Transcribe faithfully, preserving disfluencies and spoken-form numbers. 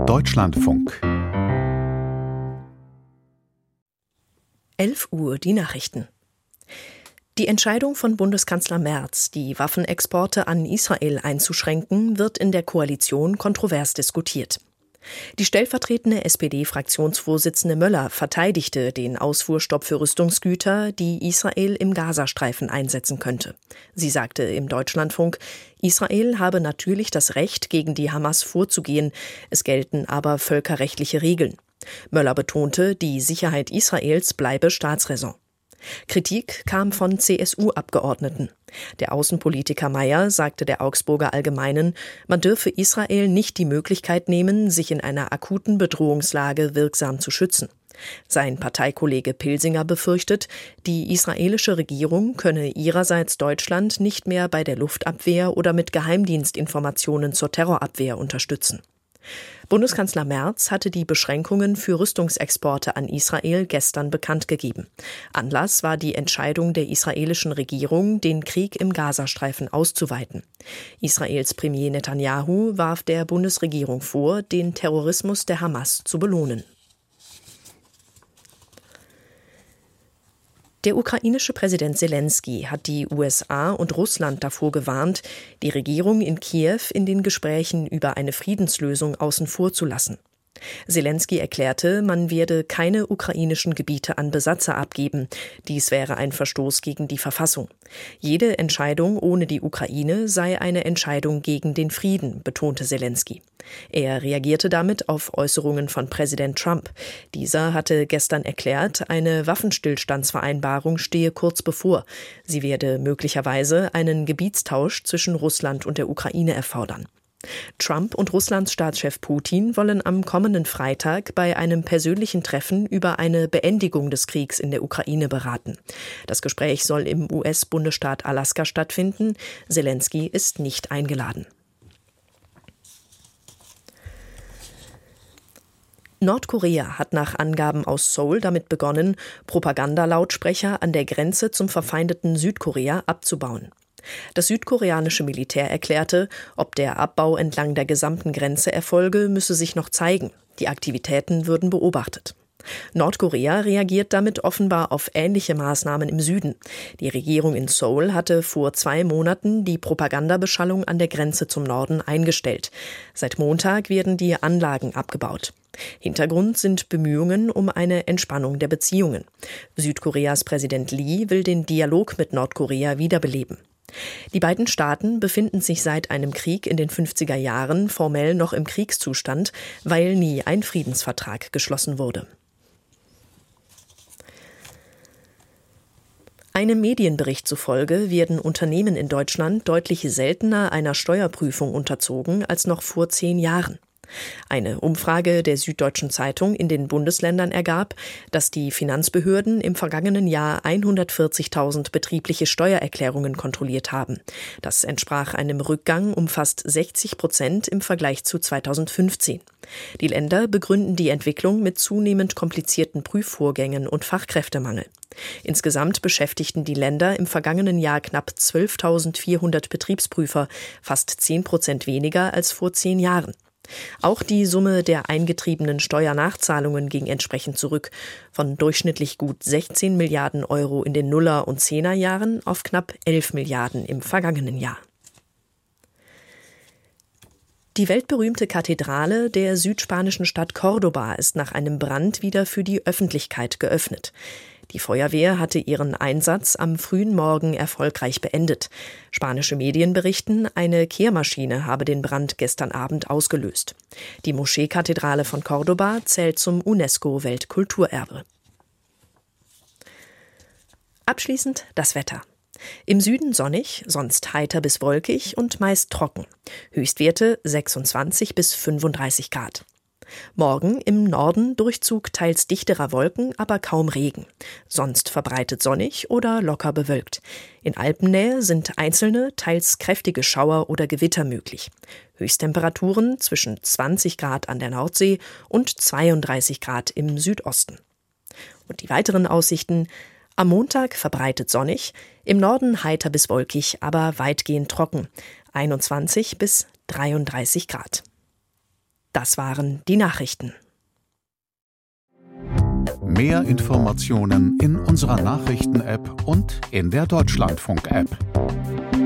Deutschlandfunk. elf Uhr die Nachrichten. Die Entscheidung von Bundeskanzler Merz, die Waffenexporte an Israel einzuschränken, wird in der Koalition kontrovers diskutiert. Die stellvertretende S P D-Fraktionsvorsitzende Möller verteidigte den Ausfuhrstopp für Rüstungsgüter, die Israel im Gazastreifen einsetzen könnte. Sie sagte im Deutschlandfunk, Israel habe natürlich das Recht, gegen die Hamas vorzugehen, es gelten aber völkerrechtliche Regeln. Möller betonte, die Sicherheit Israels bleibe Staatsräson. Kritik kam von C S U-Abgeordneten. Der Außenpolitiker Mayer sagte der Augsburger Allgemeinen, man dürfe Israel nicht die Möglichkeit nehmen, sich in einer akuten Bedrohungslage wirksam zu schützen. Sein Parteikollege Pilsinger befürchtet, die israelische Regierung könne ihrerseits Deutschland nicht mehr bei der Luftabwehr oder mit Geheimdienstinformationen zur Terrorabwehr unterstützen. Bundeskanzler Merz hatte die Beschränkungen für Rüstungsexporte an Israel gestern bekannt gegeben. Anlass war die Entscheidung der israelischen Regierung, den Krieg im Gazastreifen auszuweiten. Israels Premier Netanyahu warf der Bundesregierung vor, den Terrorismus der Hamas zu belohnen. Der ukrainische Präsident Selenskyj hat die U S A und Russland davor gewarnt, die Regierung in Kiew in den Gesprächen über eine Friedenslösung außen vor zu lassen. Selenskyj erklärte, man werde keine ukrainischen Gebiete an Besatzer abgeben. Dies wäre ein Verstoß gegen die Verfassung. Jede Entscheidung ohne die Ukraine sei eine Entscheidung gegen den Frieden, betonte Selenskyj. Er reagierte damit auf Äußerungen von Präsident Trump. Dieser hatte gestern erklärt, eine Waffenstillstandsvereinbarung stehe kurz bevor. Sie werde möglicherweise einen Gebietstausch zwischen Russland und der Ukraine erfordern. Trump und Russlands Staatschef Putin wollen am kommenden Freitag bei einem persönlichen Treffen über eine Beendigung des Kriegs in der Ukraine beraten. Das Gespräch soll im U S-Bundesstaat Alaska stattfinden. Selenskyj ist nicht eingeladen. Nordkorea hat nach Angaben aus Seoul damit begonnen, Propagandalautsprecher an der Grenze zum verfeindeten Südkorea abzubauen. Das südkoreanische Militär erklärte, ob der Abbau entlang der gesamten Grenze erfolge, müsse sich noch zeigen. Die Aktivitäten würden beobachtet. Nordkorea reagiert damit offenbar auf ähnliche Maßnahmen im Süden. Die Regierung in Seoul hatte vor zwei Monaten die Propagandabeschallung an der Grenze zum Norden eingestellt. Seit Montag werden die Anlagen abgebaut. Hintergrund sind Bemühungen um eine Entspannung der Beziehungen. Südkoreas Präsident Lee will den Dialog mit Nordkorea wiederbeleben. Die beiden Staaten befinden sich seit einem Krieg in den fünfziger Jahren formell noch im Kriegszustand, weil nie ein Friedensvertrag geschlossen wurde. Einem Medienbericht zufolge werden Unternehmen in Deutschland deutlich seltener einer Steuerprüfung unterzogen als noch vor zehn Jahren. Eine Umfrage der Süddeutschen Zeitung in den Bundesländern ergab, dass die Finanzbehörden im vergangenen Jahr hundertvierzigtausend betriebliche Steuererklärungen kontrolliert haben. Das entsprach einem Rückgang um fast sechzig Prozent im Vergleich zu zweitausendfünfzehn. Die Länder begründen die Entwicklung mit zunehmend komplizierten Prüfvorgängen und Fachkräftemangel. Insgesamt beschäftigten die Länder im vergangenen Jahr knapp zwölftausendvierhundert Betriebsprüfer, fast zehn Prozent weniger als vor zehn Jahren. Auch die Summe der eingetriebenen Steuernachzahlungen ging entsprechend zurück, von durchschnittlich gut sechzehn Milliarden Euro in den Nuller- und Zehnerjahren auf knapp elf Milliarden im vergangenen Jahr. Die weltberühmte Kathedrale der südspanischen Stadt Córdoba ist nach einem Brand wieder für die Öffentlichkeit geöffnet. Die Feuerwehr hatte ihren Einsatz am frühen Morgen erfolgreich beendet. Spanische Medien berichten, eine Kehrmaschine habe den Brand gestern Abend ausgelöst. Die Moscheekathedrale von Córdoba zählt zum UNESCO-Weltkulturerbe. Abschließend das Wetter. Im Süden sonnig, sonst heiter bis wolkig und meist trocken. Höchstwerte sechsundzwanzig bis fünfunddreißig Grad. Morgen im Norden Durchzug teils dichterer Wolken, aber kaum Regen. Sonst verbreitet sonnig oder locker bewölkt. In Alpennähe sind einzelne, teils kräftige Schauer oder Gewitter möglich. Höchsttemperaturen zwischen zwanzig Grad an der Nordsee und zweiunddreißig Grad im Südosten. Und die weiteren Aussichten: am Montag verbreitet sonnig, im Norden heiter bis wolkig, aber weitgehend trocken, einundzwanzig bis dreiunddreißig Grad. Das waren die Nachrichten. Mehr Informationen in unserer Nachrichten-App und in der Deutschlandfunk-App.